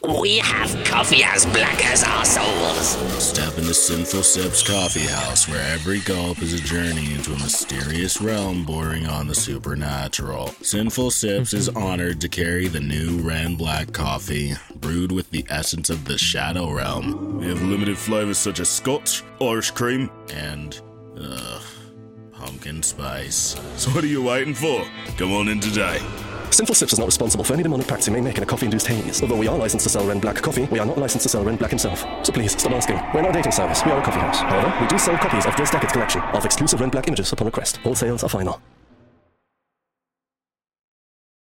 We have coffee as black as our souls. Step into Sinful Sips Coffee House, where every gulp is a journey into a mysterious realm bordering on the supernatural. Sinful Sips is honored to carry the new Ren Black coffee, brewed with the essence of the Shadow Realm. We have limited flavors such as Scotch, Irish cream, and, pumpkin spice. So what are you waiting for? Come on in today. Sinful Sips is not responsible for any demonic practice you may make in a coffee-induced haze. Although we are licensed to sell Ren Black coffee, we are not licensed to sell Ren Black himself. So please, stop asking. We're not a dating service. We are a coffee house. However, we do sell copies of Gil's Decades collection of exclusive Ren Black images upon request. All sales are final.